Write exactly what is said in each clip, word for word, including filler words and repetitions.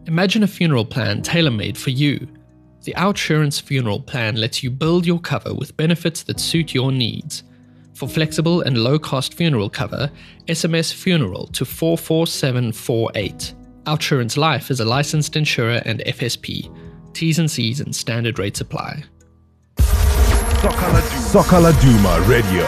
Imagine a funeral plan tailor-made for you. The Outsurance Funeral Plan lets you build your cover with benefits that suit your needs. For flexible and low-cost funeral cover, S M S FUNERAL to four four seven four eight. Outsurance Life is a licensed insurer and F S P. T's and C's and standard rates apply. Soca Laduma Radio.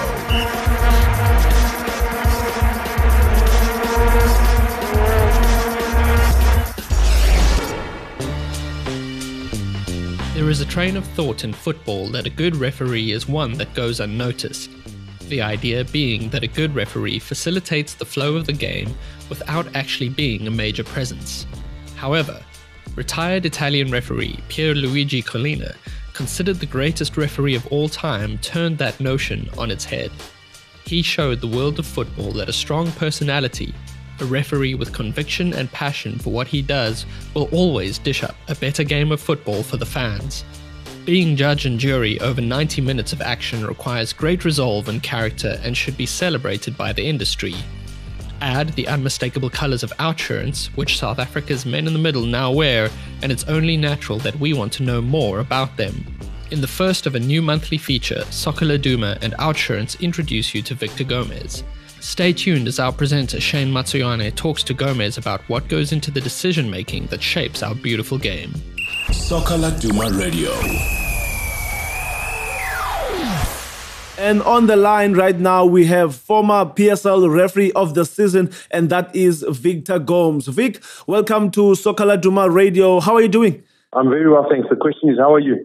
There is a train of thought in football that a good referee is one that goes unnoticed. The idea being that a good referee facilitates the flow of the game without actually being a major presence. However, retired Italian referee Pierluigi Collina, considered the greatest referee of all time, turned that notion on its head. He showed the world of football that a strong personality, a referee with conviction and passion for what he does, will always dish up a better game of football for the fans. Being judge and jury over ninety minutes of action requires great resolve and character and should be celebrated by the industry. Add the unmistakable colours of Outsurance, which South Africa's men in the middle now wear, and it's only natural that we want to know more about them. In the first of a new monthly feature, Soca Laduma and Outsurance introduce you to Victor Gomez. Stay tuned as our presenter Shane Matsuyane talks to Gomez about what goes into the decision-making that shapes our beautiful game. Soca Laduma Radio. And on the line right now, we have former P S L referee of the season, and that is Victor Gomes. Vic, welcome to Soca Laduma Radio. How are you doing? I'm very well, thanks. The question is, how are you?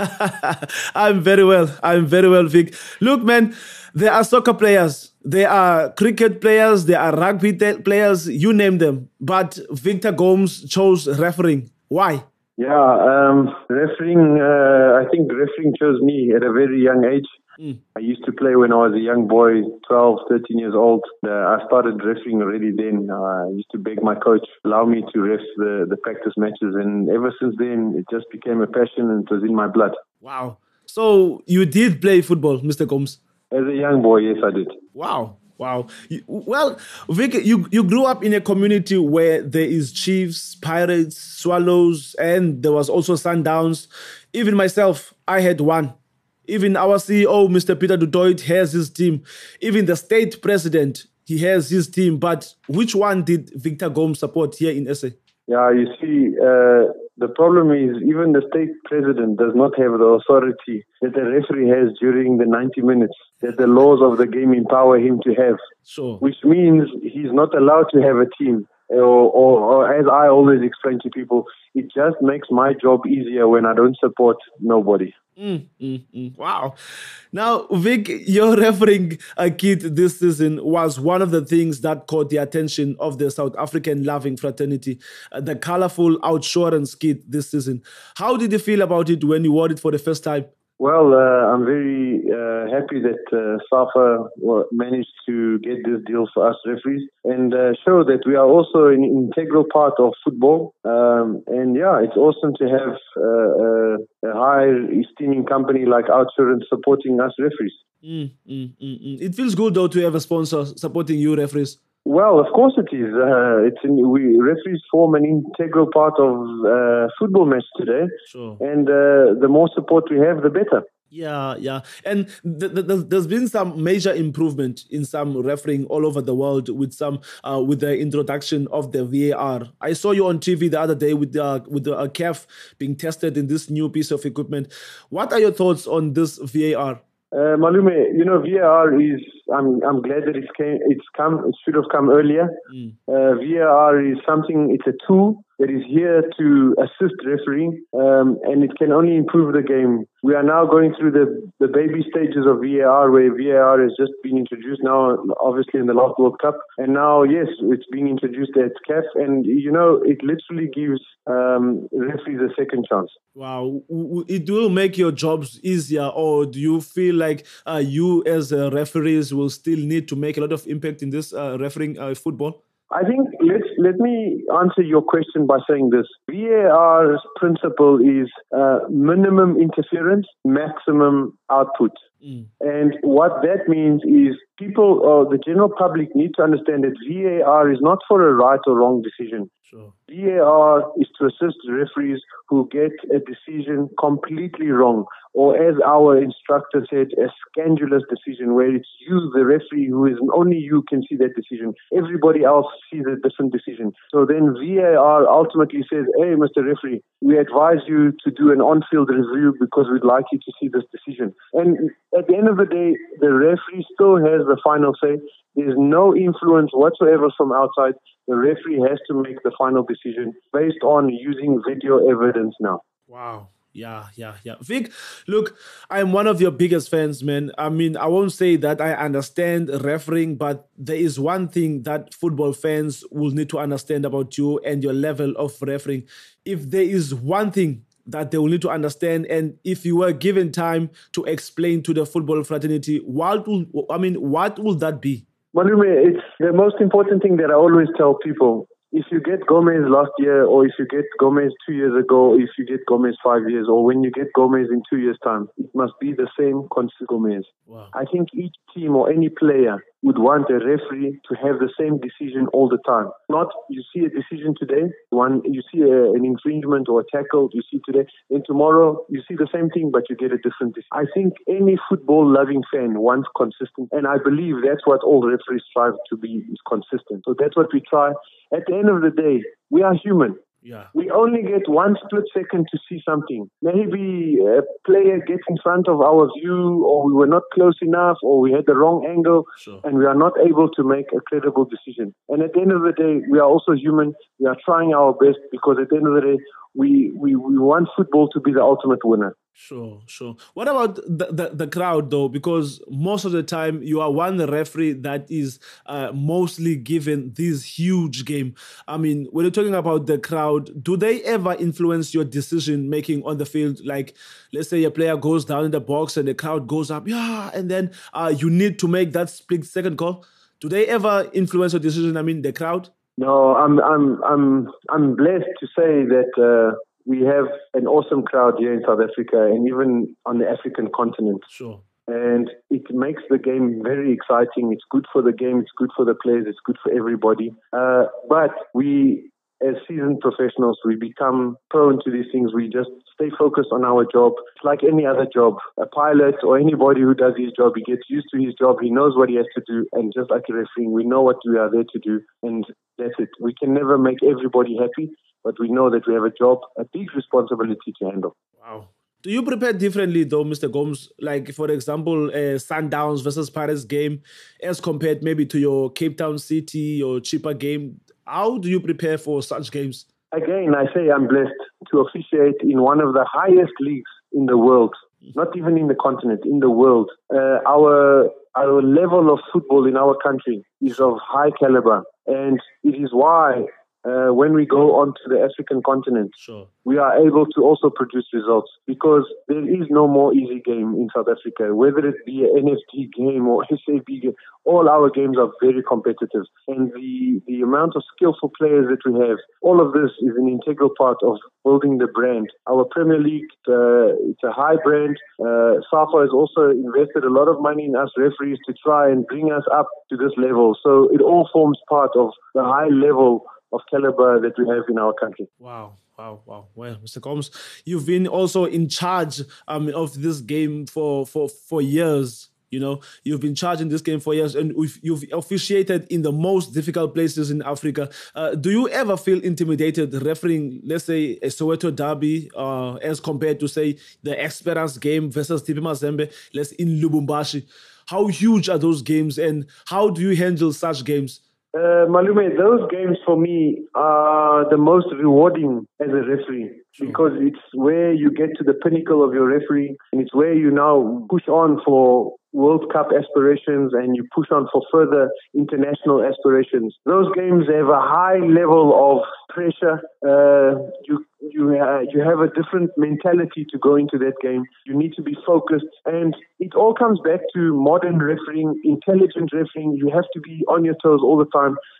I'm very well. I'm very well, Vic. Look, man, there are soccer players. There are cricket players. There are rugby te- players. You name them. But Victor Gomes chose refereeing. Why? Yeah, um, refereeing, uh, I think refereeing chose me at a very young age. Mm. I used to play when I was a young boy, twelve, thirteen years old. Uh, I started refereeing already then. Uh, I used to beg my coach, allow me to ref the, the practice matches. And ever since then, it just became a passion and it was in my blood. Wow. So you did play football, Mister Gomes? As a young boy, yes, I did. Wow. Wow. Well, Vic, you, you grew up in a community where there is Chiefs, Pirates, Swallows, and there was also Sundowns. Even myself, I had one. Even our C E O, Mister Peter du Toit, has his team. Even the state president, he has his team. But which one did Victor Gomes support here in S A? Yeah, you see, uh, the problem is even the state president does not have the authority that the referee has during the ninety minutes that the laws of the game empower him to have. Sure. Which means he's not allowed to have a team. Or, or, or as I always explain to people, it just makes my job easier when I don't support nobody. Mm, mm, mm. Wow. Now, Vic, your refereeing uh, kit this season was one of the things that caught the attention of the South African loving fraternity, uh, the colorful Outsurance kit this season. How did you feel about it when you wore it for the first time? Well, uh, I'm very uh, happy that uh, SAFA managed to get this deal for us referees and uh, show that we are also an integral part of football. Um, and yeah, it's awesome to have uh, a high esteeming company like Outsurance supporting us referees. Mm, mm, mm, mm. It feels good though to have a sponsor supporting you referees. Well, of course it is. Uh, it's in, we referees form an integral part of uh, football match today, sure. And uh, the more support we have, the better. Yeah, yeah. And th- th- th- there's been some major improvement in some refereeing all over the world with some uh, with the introduction of the V A R. I saw you on T V the other day with the with the uh, C A F being tested in this new piece of equipment. What are your thoughts on this V A R? Uh, Malume, you know, V A R is, I'm I'm glad that it's, came, it's come, it should have come earlier. Mm. Uh, V A R is something, it's a tool that is here to assist refereeing, um, and it can only improve the game. We are now going through the, the baby stages of V A R, where V A R has just been introduced now, obviously in the last World Cup. And now, yes, it's being introduced at C A F, and, you know, it literally gives um, referees a second chance. Wow. It will make your jobs easier, or do you feel like uh, you as uh, referees will still need to make a lot of impact in this uh, refereeing uh, football? I think let's let me answer your question by saying this. V A R's principle is uh, minimum interference, maximum output. Mm. And what that means is people, or the general public, need to understand that V A R is not for a right or wrong decision. Sure. V A R is to assist referees who get a decision completely wrong, or as our instructor said, a scandalous decision where it's you, the referee, who is only you can see that decision. Everybody else sees a different decision. So then V A R ultimately says, hey, Mister Referee, we advise you to do an on-field review because we'd like you to see this decision. And at the end of the day, the referee still has the final say. There's no influence whatsoever from outside. The referee has to make the final decision based on using video evidence now. Wow. Yeah, yeah, yeah. Vic, look, I'm one of your biggest fans, man. I mean, I won't say that I understand refereeing, but there is one thing that football fans will need to understand about you and your level of refereeing. If there is one thing that they will need to understand, and if you were given time to explain to the football fraternity, what will, I mean, what will that be? Malume, it's the most important thing that I always tell people. If you get Gomez last year, or if you get Gomez two years ago, if you get Gomez five years, or when you get Gomez in two years' time, it must be the same constant Gomez. Wow. I think each team or any player would want a referee to have the same decision all the time. Not you see a decision today, one you see a, an infringement or a tackle you see today, then tomorrow you see the same thing but you get a different decision. I think any football-loving fan wants consistent, and I believe that's what all referees strive to be, is consistent. So that's what we try. At the end of the day, we are human. Yeah. We only get one split second to see something. Maybe a player gets in front of our view, or we were not close enough, or we had the wrong angle, sure. and we are not able to make a credible decision. And at the end of the day, we are also human. We are trying our best because at the end of the day, we, we, we want football to be the ultimate winner. Sure, sure. What about the, the, the crowd, though? Because most of the time, you are one referee that is uh, mostly given this huge game. I mean, when you're talking about the crowd, do they ever influence your decision-making on the field? Like, let's say a player goes down in the box and the crowd goes up, yeah, and then uh, you need to make that split-second call. Do they ever influence your decision, I mean, the crowd? No, I'm I'm I'm I'm blessed to say that uh, we have an awesome crowd here in South Africa and even on the African continent. Sure. And it makes the game very exciting. It's good for the game. It's good for the players. It's good for everybody. Uh, but we, as seasoned professionals, we become prone to these things. We just stay focused on our job. It's like any other job. A pilot or anybody who does his job, he gets used to his job. He knows what he has to do. And just like a referee, we know what we are there to do. And that's it. We can never make everybody happy, but we know that we have a job, a big responsibility to handle. Wow. Do you prepare differently, though, Mister Gomes? Like, for example, uh, Sundowns versus Pirates game, as compared maybe to your Cape Town City or Chippa game. How do you prepare for such games? Again, I say I'm blessed to officiate in one of the highest leagues in the world, not even in the continent, in the world. Uh, our our level of football in our country is of high caliber, and it is why Uh, when we go onto the African continent, sure. we are able to also produce results, because there is no more easy game in South Africa, whether it be an N F T game or S A B game. All our games are very competitive, and the, the amount of skillful players that we have, all of this is an integral part of building the brand. Our Premier League, uh, it's a high brand. Uh, SAFA has also invested a lot of money in us referees to try and bring us up to this level. So it all forms part of the high level of caliber that we have in our country. Wow, wow, wow. Well, Mister Gomes, you've been also in charge um, of this game for, for, for years. You know, you've been charging this game for years, and you've officiated in the most difficult places in Africa. Uh, do you ever feel intimidated refereeing, let's say, a Soweto derby uh, as compared to, say, the Esperance game versus T P Mazembe, let's in Lubumbashi? How huge are those games, and how do you handle such games? Uh, Malume, those games for me are the most rewarding as a referee, sure. because it's where you get to the pinnacle of your referee, and it's where you now push on for World Cup aspirations and you push on for further international aspirations. Those games have a high level of pressure. Uh, you you uh, you have a different mentality to go into that game. You need to be focused, and it all comes back to modern refereeing, intelligent refereeing. You have to be on your toes all the time.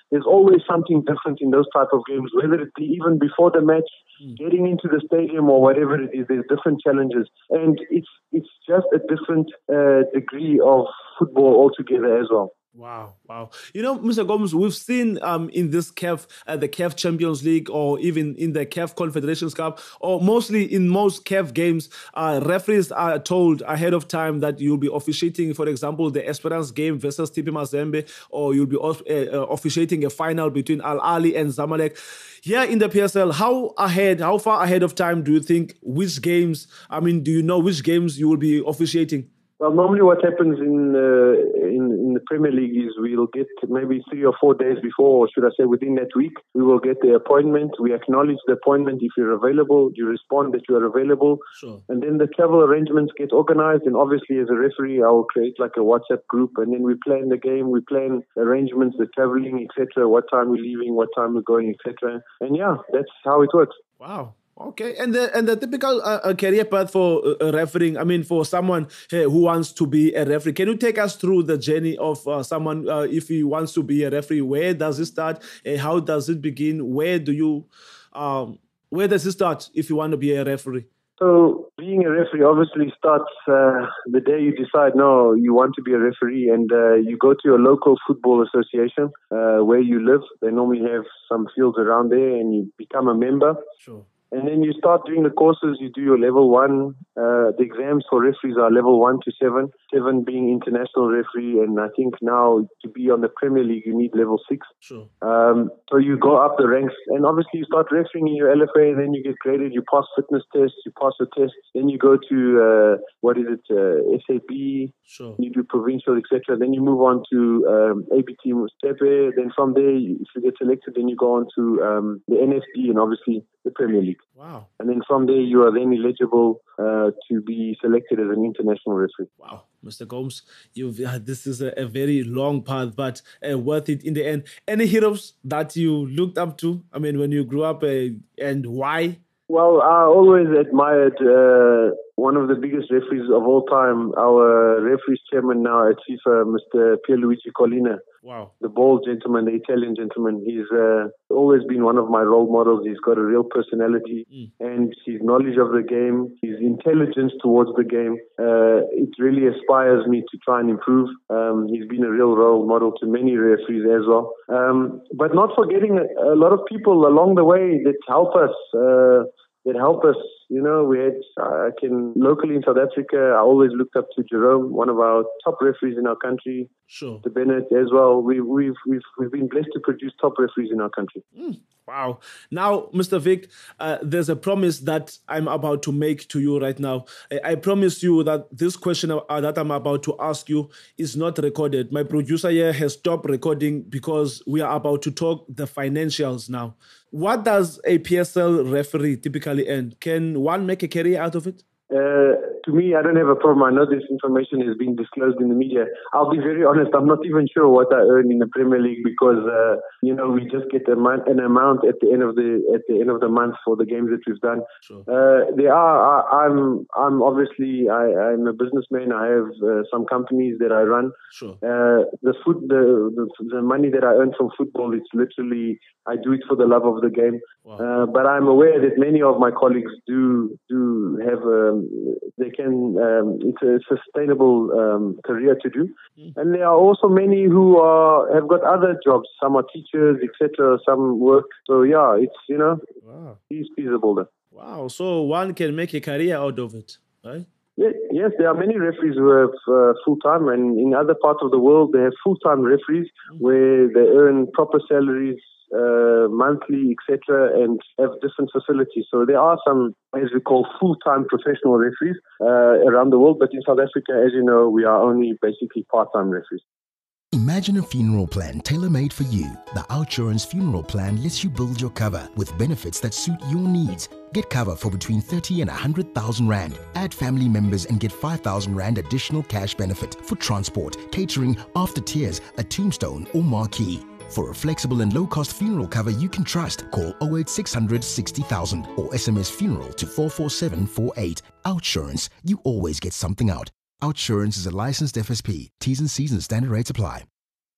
there's always something different in those type of games, whether it be even before the match, mm. getting into the stadium or whatever it is, there's different challenges. And it's it's just a different uh, degree of football altogether as well. Wow, wow. You know, Mister Gomes, we've seen um, in this C A F, uh, the C A F Champions League, or even in the C A F Confederations Cup, or mostly in most C A F games, uh, referees are told ahead of time that you'll be officiating, for example, the Esperance game versus T P Mazembe, or you'll be uh, uh, officiating a final between Al Ahly and Zamalek. Here in the P S L, how ahead, how far ahead of time do you think which games, I mean, do you know which games you will be officiating? Well, normally what happens in, uh, in in the Premier League is we'll get maybe three or four days before, or should I say within that week, we will get the appointment. We acknowledge the appointment. If you're available, you respond that you are available. Sure. And then the travel arrangements get organized. And obviously as a referee, I will create like a WhatsApp group. And then we plan the game, we plan arrangements, the traveling, et cetera, what time we're leaving, what time we're going, et cetera. And yeah, that's how it works. Wow. Okay, and the and the typical uh, career path for uh, refereeing, I mean, for someone uh, who wants to be a referee, can you take us through the journey of uh, someone, uh, if he wants to be a referee? Where does it start? Uh, how does it begin? Where do you, um, where does it start if you want to be a referee? So being a referee obviously starts uh, the day you decide, no, you want to be a referee, and uh, you go to your local football association uh, where you live. They normally have some fields around there, and you become a member. Sure. And then you start doing the courses. You do your level one. Uh, the exams for referees are level one to seven. Seven being international referee, and I think now to be on the Premier League you need level six. Sure. Um, so you go up the ranks, and obviously you start refereeing in your L F A. Then you get graded. You pass fitness tests. You pass the tests. Then you go to uh, what is it? Uh, S A B. Sure. You do provincial, et cetera. Then you move on to um, A B T Mustepe. Then from there, if you get selected, then you go on to um, the N F D and obviously the Premier League. Wow. And then from there, you are then eligible uh, to be selected as an international referee. Wow. Mister Gomes, you've, uh, this is a, a very long path, but uh, worth it in the end. Any heroes that you looked up to? I mean, when you grew up, uh, and why? Well, I always admired uh, one of the biggest referees of all time, our referees chairman now at FIFA, Mister Pierluigi Collina. Wow. The bald gentleman, the Italian gentleman. He's uh, always been one of my role models. He's got a real personality, mm. and his knowledge of the game, his intelligence towards the game, uh, it really inspires me to try and improve. Um, he's been a real role model to many referees as well. Um, but not forgetting a, a lot of people along the way that help us, uh, that help us. You know, we had, I can, locally in South Africa, I always looked up to Jerome, one of our top referees in our country. Sure. To Bennett as well. We, we've, we've, we've been blessed to produce top referees in our country. Mm, wow. Now, Mister Vic, uh, there's a promise that I'm about to make to you right now. I, I promise you that this question uh, that I'm about to ask you is not recorded. My producer here has stopped recording because we are about to talk the financials now. What does a P S L referee typically earn? Can one make a career out of it? Uh, to me, I don't have a problem. I know this information has been disclosed in the media. I'll be very honest. I'm not even sure what I earn in the Premier League because, uh, you know, we just get a month, an amount at the end of the at the end of the month for the games that we've done. Sure. Uh, there are. I, I'm. I'm obviously. I, I'm a businessman. I have uh, some companies that I run. Sure. Uh, the foot. The, the the money that I earn from football. It's literally. I do it for the love of the game. Wow. Uh, but I'm aware that many of my colleagues do do have. Um, they can. Um, it's a sustainable um, career to do, mm. and there are also many who are have got other jobs. Some are teachers, et cetera. Some work. So yeah, it's you know, wow. It's feasible there. Wow. So one can make a career out of it, right? Yeah, yes, there are many referees who have uh, full-time, and in other parts of the world, they have full-time referees mm. where they earn proper salaries. Uh, monthly, et cetera, and have different facilities. So there are some, as we call, full-time professional referees uh, around the world. But in South Africa, as you know, we are only basically part-time referees. Imagine a funeral plan tailor-made for you. The OUTsurance Funeral Plan lets you build your cover with benefits that suit your needs. Get cover for between thirty and one hundred thousand rand. Add family members and get five thousand rand additional cash benefit for transport, catering, after tears, a tombstone or marquee. For a flexible and low-cost funeral cover you can trust, call oh eight six hundred sixty thousand or S M S funeral to four four seven four eight. OUTsurance, you always get something out. OUTsurance is a licensed F S P. T's and C's and standard rates apply.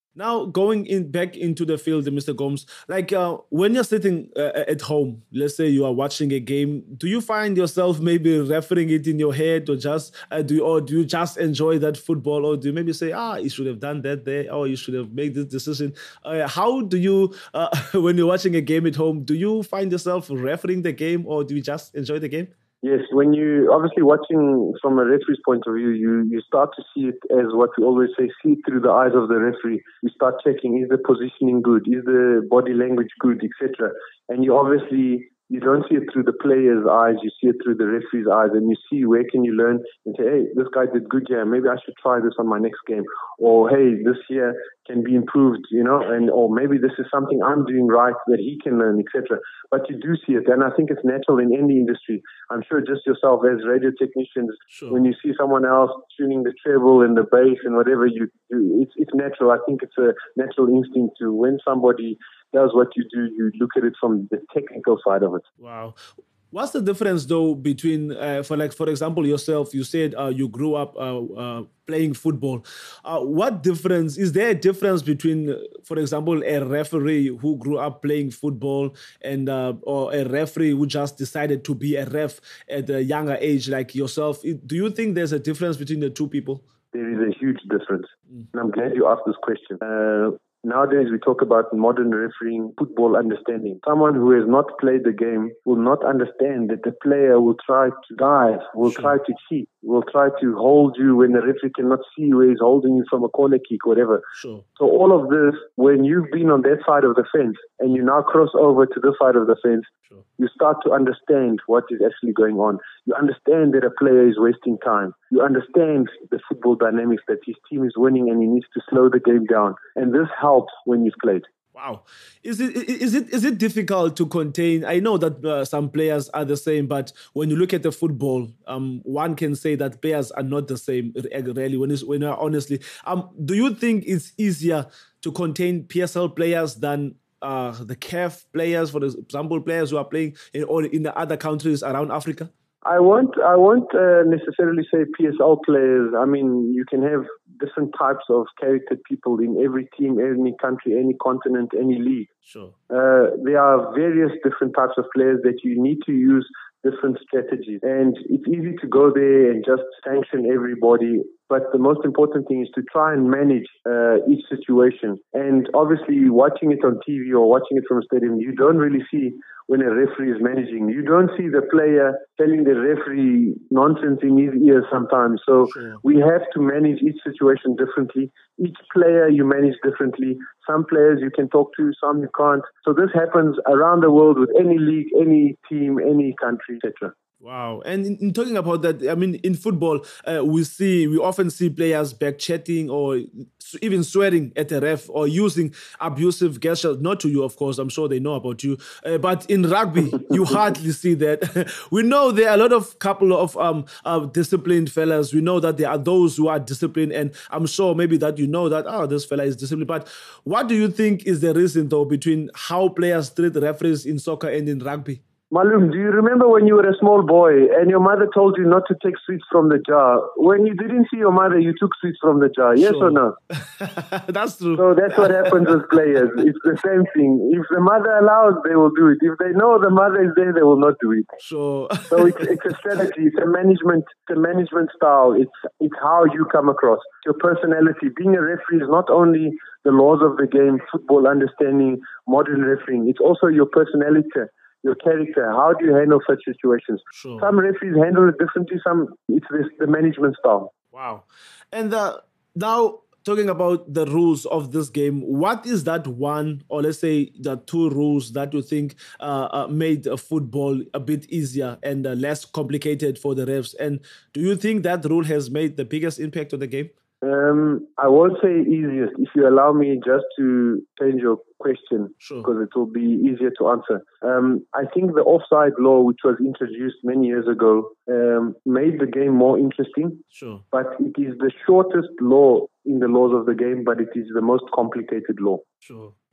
Now, going in back into the field, Mister Gomes, like uh, when you're sitting uh, at home, let's say you are watching a game, do you find yourself maybe refereeing it in your head, or just uh, do you, or do you just enjoy that football, or do you maybe say, ah, you should have done that there, or you should have made this decision? Uh, how do you, uh, when you're watching a game at home, do you find yourself refereeing the game, or do you just enjoy the game? Yes, when you obviously watching from a referee's point of view, you, you start to see it as what we always say, see it through the eyes of the referee. You start checking, is the positioning good, is the body language good, et cetera. And you obviously, you don't see it through the player's eyes, you see it through the referee's eyes, and you see where can you learn and say, hey, this guy did good here, maybe I should try this on my next game. Or, hey, this here can be improved, you know, and or maybe this is something I'm doing right that he can learn, et cetera. But you do see it, and I think it's natural in any industry. I'm sure just yourself as radio technicians, sure. When you see someone else tuning the treble and the bass and whatever you do, it's, it's natural. I think it's a natural instinct to, when somebody does what you do, you look at it from the technical side of it. Wow. What's the difference, though, between, uh, for like, for example, yourself, you said uh, you grew up uh, uh, playing football. Uh, what difference, is there a difference between, for example, a referee who grew up playing football and uh, or a referee who just decided to be a ref at a younger age like yourself? Do you think there's a difference between the two people? There is a huge difference. Mm. And I'm glad you asked this question. Uh, Nowadays, we talk about modern refereeing, football understanding. Someone who has not played the game will not understand that the player will try to dive, will sure. try to cheat, will try to hold you when the referee cannot see where he's holding you from a corner kick, whatever. Sure. So all of this, when you've been on that side of the fence and you now cross over to this side of the fence, sure. you start to understand what is actually going on. You understand that a player is wasting time. You understand the football dynamics, that his team is winning and he needs to slow the game down. And this helps when you've played. Wow. Is it is it is it difficult to contain? I know that uh, some players are the same, but when you look at the football, um, one can say that players are not the same, really, when it's, when honestly. Um, do you think it's easier to contain P S L players than uh, the C A F players, for example, players who are playing in, or in the other countries around Africa? I won't, I won't uh, necessarily say P S L players. I mean, you can have different types of charactered people in every team, any country, any continent, any league. Sure. Uh, there are various different types of players that you need to use different strategies. And it's easy to go there and just sanction everybody. But the most important thing is to try and manage uh, each situation. And obviously, watching it on T V or watching it from a stadium, you don't really see when a referee is managing. You don't see the player telling the referee nonsense in his ear sometimes. So sure. we have to manage each situation differently. Each player you manage differently. Some players you can talk to, some you can't. So this happens around the world with any league, any team, any country, et cetera. Wow. And in, in talking about that, I mean, in football, uh, we see, we often see players back chatting or even swearing at the ref or using abusive gestures, not to you, of course, I'm sure they know about you. Uh, but in rugby, you hardly see that. We know there are a lot of couple of um uh, disciplined fellas. We know that there are those who are disciplined, and I'm sure maybe that you know that, oh, this fella is disciplined. But what do you think is the reason, though, between how players treat referees in soccer and in rugby? Malum, do you remember when you were a small boy and your mother told you not to take sweets from the jar? When you didn't see your mother, you took sweets from the jar, yes sure. or no? That's true. So that's what happens with players. It's the same thing. If the mother allows, they will do it. If they know the mother is there, they will not do it. Sure. So it's, it's a strategy. It's a management, it's a management style. It's, it's how you come across. Your personality. Being a referee is not only the laws of the game, football understanding, modern refereeing. It's also your personality. Your character, how do you handle such situations? Sure. Some referees handle it differently, some it's this, the management style. Wow. And uh, now, talking about the rules of this game, what is that one, or let's say the two rules that you think uh, uh, made uh, football a bit easier and uh, less complicated for the refs? And do you think that rule has made the biggest impact on the game? Um, I won't say easiest. If you allow me just to change your question, sure. because it will be easier to answer. Um, I think the offside law, which was introduced many years ago, um, made the game more interesting. Sure. But it is the shortest law in the laws of the game, but it is the most complicated law. Sure. Mm.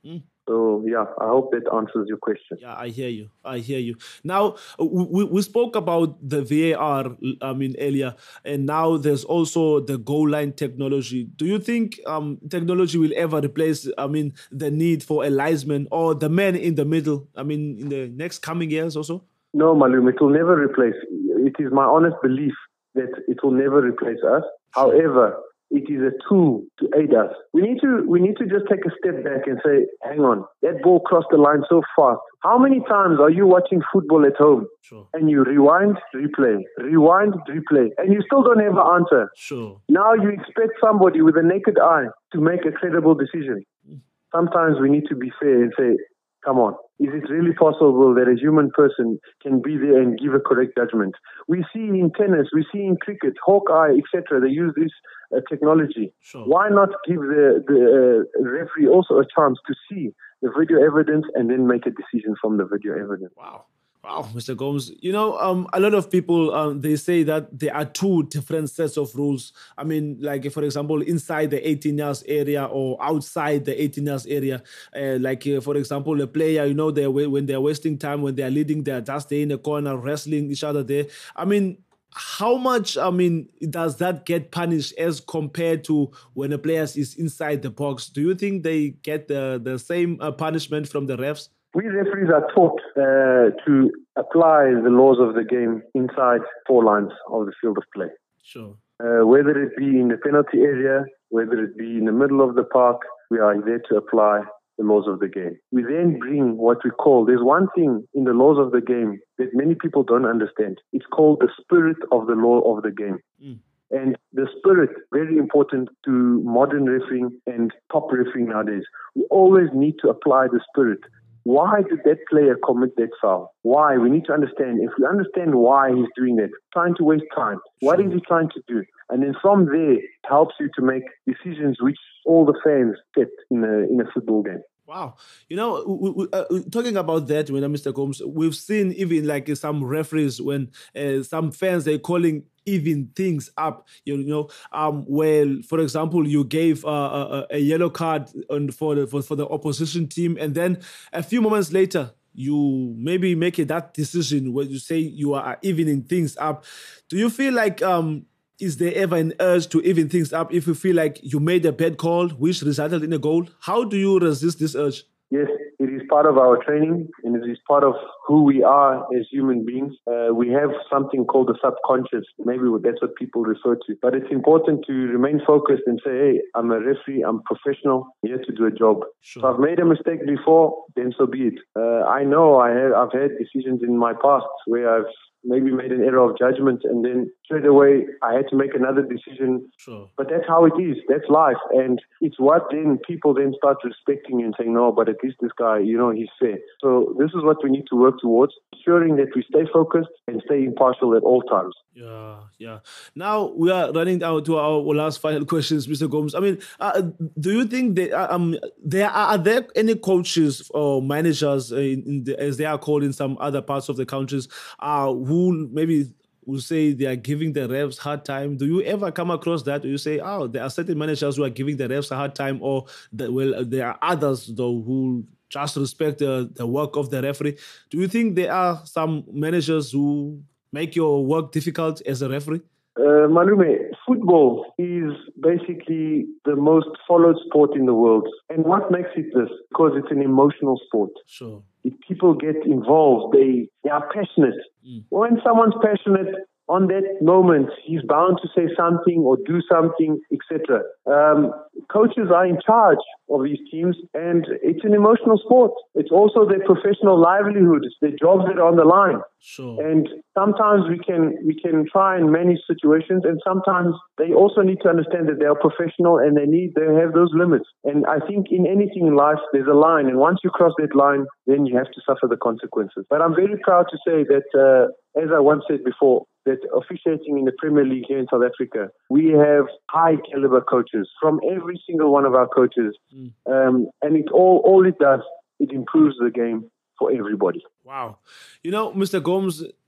So, yeah, I hope that answers your question. Yeah, I hear you. I hear you. Now, we, we spoke about the V A R, I mean, earlier, and now there's also the goal line technology. Do you think um, technology will ever replace, I mean, the need for a linesman or the man in the middle, I mean, in the next coming years also? No, Malum, it will never replace. It is my honest belief that it will never replace us. However, it is a tool to aid us. We need to we need to just take a step back and say, hang on, that ball crossed the line so fast. How many times are you watching football at home? Sure. And you rewind, replay, rewind, replay, and you still don't have an answer? Sure. Now you expect somebody with a naked eye to make a credible decision. Sometimes we need to be fair and say, come on, is it really possible that a human person can be there and give a correct judgment? We see in tennis, we see in cricket, Hawkeye, et cetera. They use this uh, technology. Sure. Why not give the, the uh, referee also a chance to see the video evidence and then make a decision from the video evidence? Wow. Wow, Mister Gomes. You know, um, a lot of people, um, they say that there are two different sets of rules. I mean, like, for example, inside the eighteen yards area or outside the eighteen yards area. Uh, like, uh, for example, a player, you know, they're, when they're wasting time, when they're leading, they're just there in the corner, wrestling each other there. I mean, how much, I mean, does that get punished as compared to when a player is inside the box? Do you think they get the, the same uh, punishment from the refs? We referees are taught uh, to apply the laws of the game inside four lines of the field of play. Sure. Uh, whether it be in the penalty area, whether it be in the middle of the park, we are there to apply the laws of the game. We then bring what we call, there's one thing in the laws of the game that many people don't understand. It's called the spirit of the law of the game. Mm. And the spirit, very important to modern refereeing and top refereeing nowadays. We always need to apply the spirit. Why did that player commit that foul? Why? We need to understand. If we understand why he's doing that, trying to waste time, what is he trying to do? And then from there, it helps you to make decisions which all the fans get in a, in a football game. Wow. You know, we, we, uh, talking about that, when uh, Mister Gomes, we've seen even like some referees when uh, some fans, they're calling even things up, you know, um, well, for example, you gave uh, a, a yellow card on, for, the, for, for the opposition team, and then a few moments later, you maybe make that decision where you say you are evening things up. Do you feel like, um, is there ever an urge to even things up if you feel like you made a bad call, which resulted in a goal? How do you resist this urge? Yes, it is part of our training and it is part of who we are as human beings. Uh, we have something called the subconscious. Maybe that's what people refer to. But it's important to remain focused and say, hey, I'm a referee, I'm professional, I'm here to do a job. Sure. If I've made a mistake before, then so be it. Uh, I know I have, I've had decisions in my past where I've maybe made an error of judgment and then straight away I had to make another decision. Sure. But that's how it is. That's life. And it's what then people then start respecting you and saying, no, but at least this guy, you know, he's fair. So this is what we need to work towards, ensuring that we stay focused and stay impartial at all times. Yeah, yeah. Now we are running down to our last final questions, Mister Gomes. I mean, uh, do you think that, um, there are, are there any coaches or managers, uh, in, in the, as they are called in some other parts of the countries, uh, who maybe will say they are giving the refs hard time? Do you ever come across that? Do you say, oh, there are certain managers who are giving the refs a hard time, or that, well, there are others though who just respect the, the work of the referee? Do you think there are some managers who make your work difficult as a referee? Uh, Malume, football is basically the most followed sport in the world. And what makes it this? Because it's an emotional sport. Sure. If people get involved, they, they are passionate. Mm. When someone's passionate, on that moment, he's bound to say something or do something, et cetera. Um, coaches are in charge of these teams, and it's an emotional sport. It's also their professional livelihood. It's their jobs that are on the line. Sure. And sometimes we can we can try and manage situations, and sometimes they also need to understand that they are professional and they need they have those limits. And I think in anything in life, there's a line, and once you cross that line, then you have to suffer the consequences. But I'm very proud to say that, uh, as I once said before, that officiating in the Premier League here in South Africa, we have high caliber coaches from every single one of our coaches. Mm. Um, and it all, all it does, it improves the game for everybody. Wow. You know, Mister Gomes,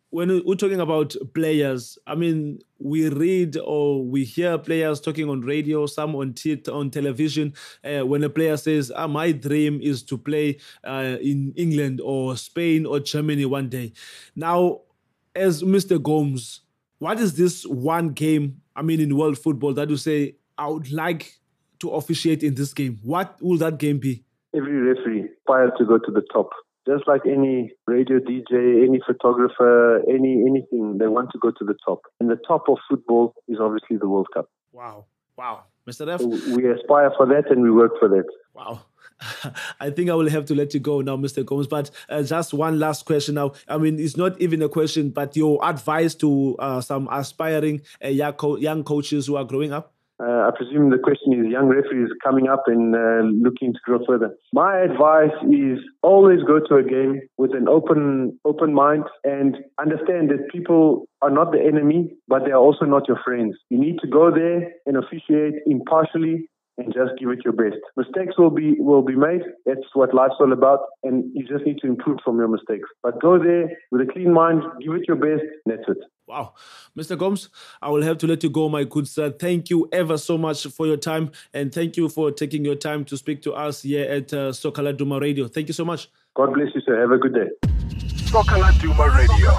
when we're talking about players, I mean, we read or we hear players talking on radio, some on t- on television. Uh, when a player says, ah, my dream is to play uh, in England or Spain or Germany one day. Now, as Mister Gomes, what is this one game, I mean, in world football that you say, I would like to officiate in this game? What will that game be? Every referee aspires to go to the top. Just like any radio D J, any photographer, any anything, they want to go to the top. And the top of football is obviously the World Cup. Wow. Wow. Mister F? So we aspire for that and we work for that. Wow. I think I will have to let you go now, Mister Gomes. But uh, just one last question now. I mean, it's not even a question, but your advice to uh, some aspiring uh, young, co- young coaches who are growing up? Uh, I presume the question is young referees coming up and uh, looking to grow further. My advice is always go to a game with an open open mind and understand that people are not the enemy, but they are also not your friends. You need to go there and officiate impartially and just give it your best. Mistakes will be will be made. That's what life's all about, and you just need to improve from your mistakes. But go there with a clean mind, give it your best, and that's it. Wow. Mister Gomes, I will have to let you go, my good sir. Thank you ever so much for your time, and thank you for taking your time to speak to us here at uh, Soka Laduma Radio. Thank you so much. God bless you, sir. Have a good day. Soka Laduma Radio.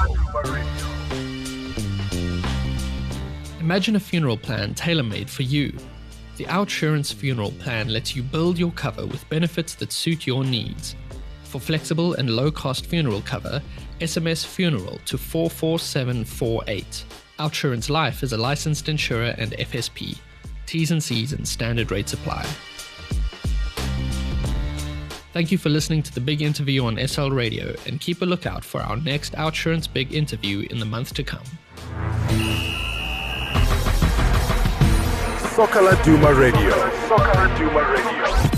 Imagine a funeral plan tailor-made for you. The Outsurance Funeral Plan lets you build your cover with benefits that suit your needs. For flexible and low-cost funeral cover, S M S funeral to four four seven four eight. Outsurance Life is a licensed insurer and F S P. T's and C's and standard rates apply. Thank you for listening to the Big Interview on S L Radio, and keep a lookout for our next Outsurance Big Interview in the month to come. Soka Laduma Radio. Soka Laduma Radio.